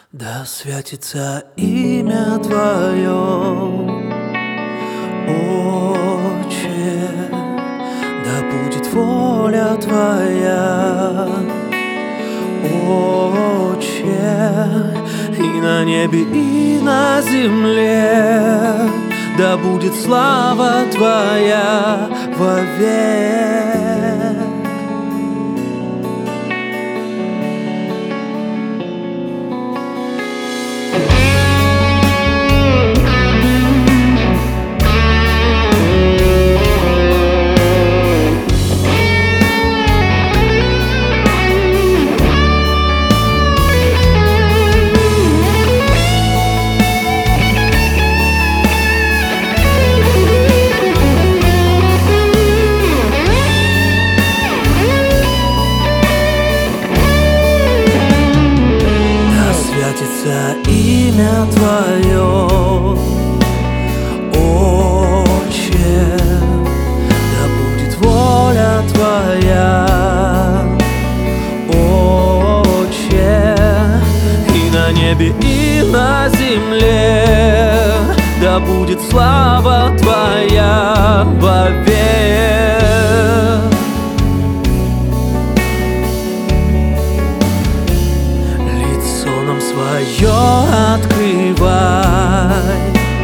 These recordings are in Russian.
Да святится имя Твое, Отче, да будет воля Твоя, Отче, и на небе, и на земле, да будет слава Твоя вовек. Святится имя Твое, Отче, да будет воля Твоя, Отче, и на небе, и на земле, да будет слава Твоя вовек. Свое открывай,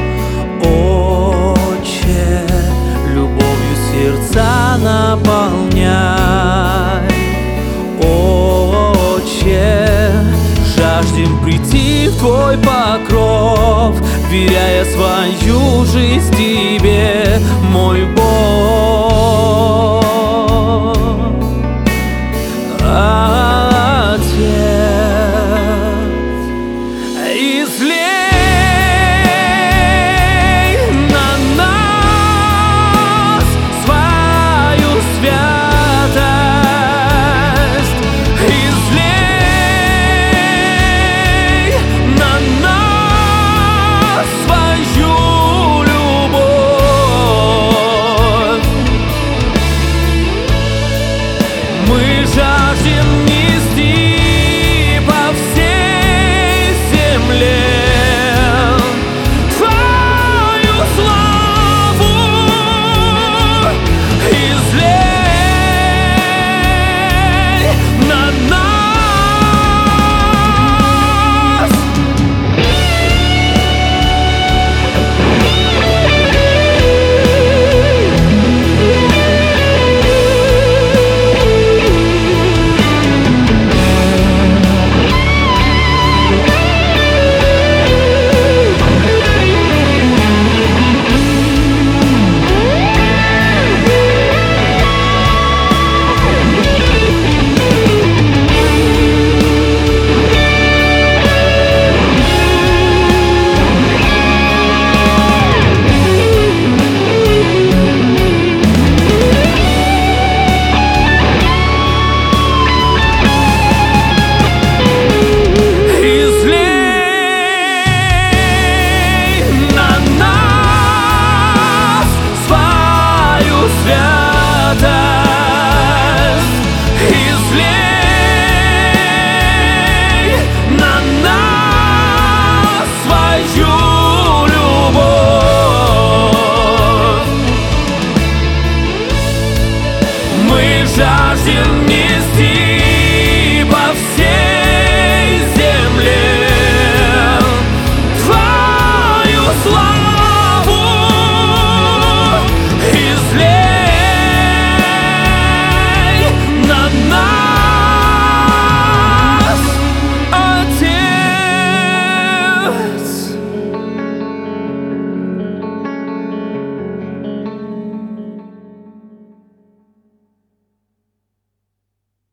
Отче, любовью сердца наполняй, Отче, жаждем прийти в Твой покров, веряя свою жизнь Тебе, мой Бог.